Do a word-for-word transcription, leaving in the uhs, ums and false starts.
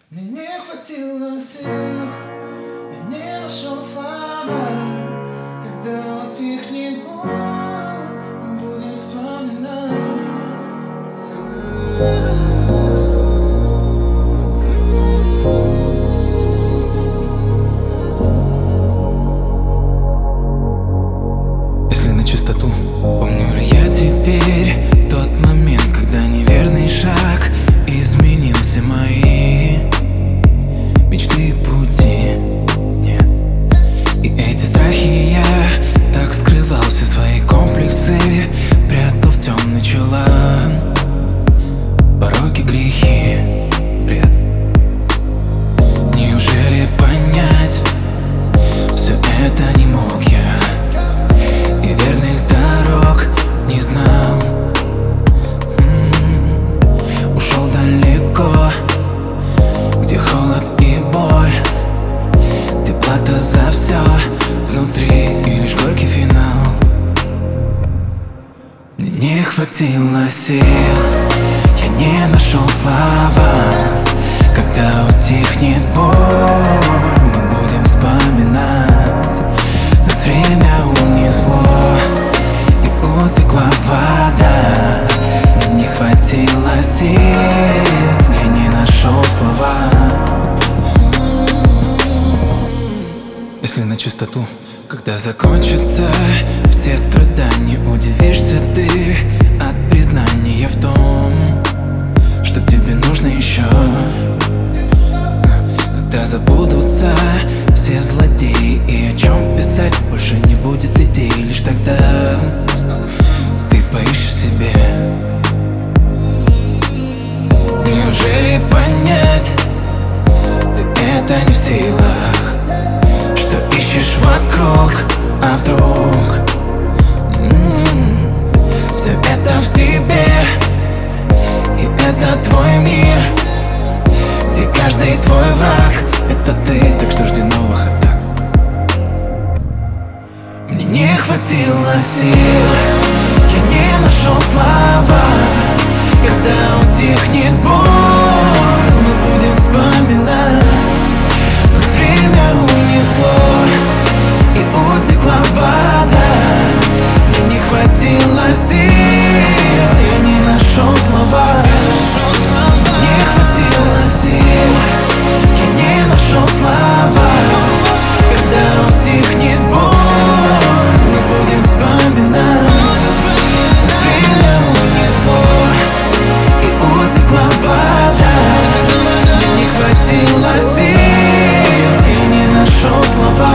Мне не хватило сил, я не нашел слова. Когда утихнет боль, мы будем вспоминать. Если на чистоту, помню ли я теперь тот момент, когда неверный шаг изменил все мои мечты и пути? Нет. И эти страхи я так скрывал, все свои комплексы прятал в темный чулан. Пороки, грехи, бред. Неужели понять все это не мог я? И верных дорог не знал. М-м-м. Ушел далеко, где холод и боль, где плата за все внутри и лишь горький финал. Мне не хватило сил, я не нашел слова. Когда утихнет боль, мы будем вспоминать. Нас время унесло и утекла вода. Мне не хватило сил, я не нашел слова. Если на чистоту, когда закончатся все страдания, удивишься ты от признания в том, что тебе нужно еще. Когда забудутся все злодеи и о чем писать больше не будет идей, лишь тогда ты поищешь в себе. Неужели понять ты это не в силах? Что ищешь вокруг, а вдруг м-м, все это в тебе, и это твой мир, где каждый твой враг — это ты, так что жди новых атак. Мне не хватило сил, я не нашел слова. Когда утихнет боль, мы будем вспоминать. Нас время унесло и утекла вода. Мне не хватило сил, я не нашел слова. Не хватило сил, я не нашел слова. Когда утихнет боль, мы будем вспоминать. Нас время унесло и утекла вода. Мне не хватило сил, я не нашел слова.